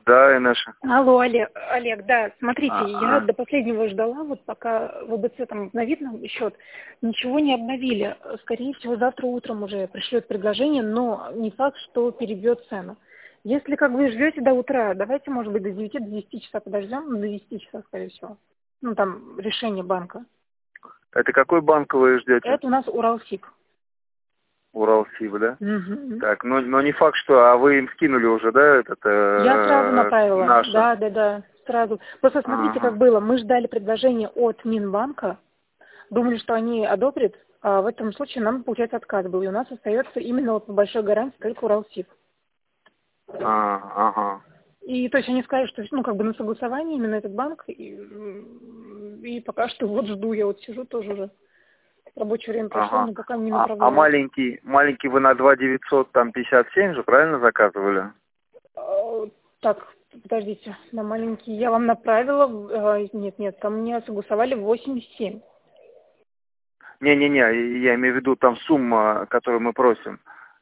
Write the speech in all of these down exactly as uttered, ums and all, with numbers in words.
Да, Инесса. Алло, Олег, Олег, да, смотрите, А, я а. до последнего ждала, вот пока в ВБЦ там обновит нам счет, ничего не обновили. Скорее всего, завтра утром уже пришлет предложение, но не факт, что перебьет цену. Если как вы ждете до утра, давайте, может быть, до девяти, до десяти часа подождем, ну, до десяти часов, скорее всего. Ну, там, решение банка. Это какой банк вы ждете? Это у нас Уралсиб. Уралсиб, да? Угу. Так, но, но не факт, что... А вы им скинули уже, да, этот... Э, Я сразу направила. наше? Да, да, да, сразу. Просто смотрите, Ага. как было. Мы ждали предложение от Минбанка, думали, что они одобрят, а в этом случае нам, получается, отказ был. И у нас остается именно вот по большой гарантии только Уралсиб. А, ага. И то есть они сказали, что ну как бы на согласовании именно этот банк, и, и пока что вот жду, я вот сижу тоже уже. Рабочее время прошло, Ага. но пока не А, а направляют. маленький, маленький вы на два девятьсот там пятьдесят семь же, правильно заказывали? А, Так, подождите, на маленький я вам направила, а, нет, нет, там мне согласовали восемьдесят семь. Не-не-не, я имею в виду там сумма, которую мы просим,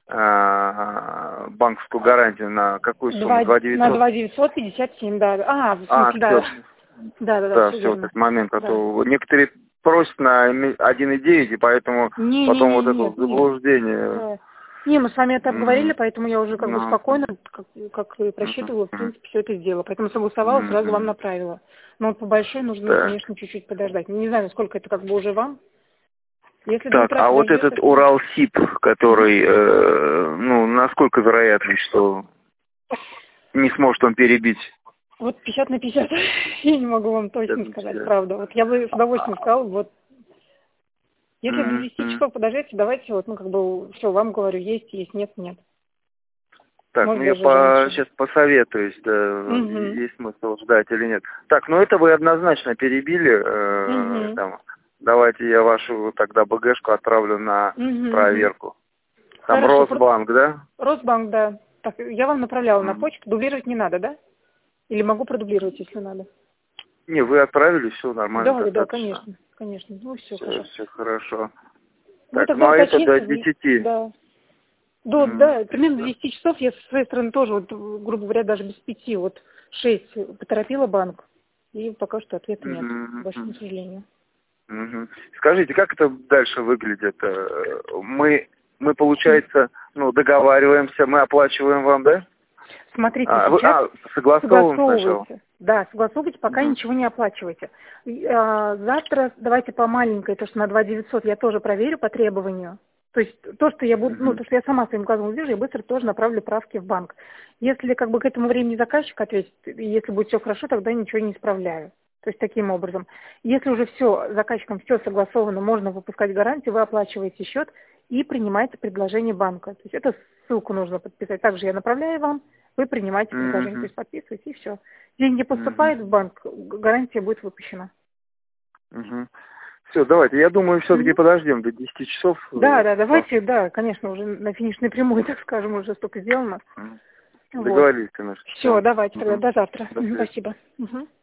э, банковскую гарантию, на какую сумму? два На девятьсот? два девятьсот пятьдесят семь, да. А, в А, смысле, да. все, Да, да, да, да, все все, вот верно. этот момент, а Да. то некоторые просят на один и девять, и поэтому Не, не, потом не, вот это нет, вот нет. заблуждение. Да. Не, мы с вами это обговорили, Мгм. поэтому я уже как бы Ну, спокойно, как, как и мгм, просчитывала, в мгм, принципе, все это сделала. Поэтому согласовала, сразу вам мгм. направила. Но вот по большой нужно, Так. конечно, чуть-чуть подождать. Не знаю, насколько это как бы уже вам. Если до Так, утра а вот подождете, этот то... Уралсиб, который, э, ну, насколько вероятность, что не сможет он перебить? Вот пятьдесят на пятьдесят. Я не могу вам точно сказать, правда. Вот я бы с удовольствием сказала, вот, если до десяти Мгм. часов подождете, давайте вот, ну, как бы, все, вам говорю, есть, есть, нет, нет. Так, ну Может, я даже по... раньше. сейчас посоветуюсь, да, Угу. есть смысл ждать или нет. Так, ну это вы однозначно перебили. Э, Угу. там, давайте я вашу тогда БГшку отправлю на Угу. Угу. проверку. Там Хорошо. Про- Росбанк, да? Росбанк, да. Так, я вам направляла на Мгм. почту. Дублировать не надо, да? Или могу продублировать, если надо? Не, вы отправили, все нормально, Да, да, да, достаточно. конечно. Конечно. Ну, все, Все, хорошо. все хорошо. Вы Так, ну тогда а это до уточните. вы- десяти. Да. До, Мгм. да, примерно до десяти часов я со своей стороны тоже, вот, грубо говоря, даже без пяти, вот шесть поторопила банк. И пока что ответа нет, к Мгм. большому сожалению. Мгм. Скажите, как это дальше выглядит? Э, Мы, мы, получается, ну, договариваемся, мы оплачиваем вам, да? Смотрите, А, вы, сейчас а согласовываем сначала? согласовывайте. Да, согласовывайте, пока Мгм. ничего не оплачивайте. И, а, завтра давайте по маленькой, то, что на два девятьсот я тоже проверю по требованию. То есть то, что я буду, ну, Мгм. то, что я сама своим глазом увижу, я быстро тоже направлю правки в банк. Если как бы к этому времени заказчик ответит, и если будет все хорошо, тогда ничего не исправляю. То есть таким образом. Если уже все, заказчиком все согласовано, можно выпускать гарантию, вы оплачиваете счет и принимаете предложение банка. То есть эту ссылку нужно подписать. Также я направляю вам, вы принимаете предложение, то Мгм. есть подписываете и все. Деньги Мгм. поступают в банк, гарантия будет выпущена. Мгм. Все, давайте. Я думаю, все-таки Мгм. подождем до десяти часов. Да, э, да, по- давайте, да, конечно, уже на финишной прямой, так скажем, уже столько сделано. Мгм. Вот. Договорились, конечно. Все, Все. давайте тогда, до завтра. До Мгм, связи. спасибо. Мгм.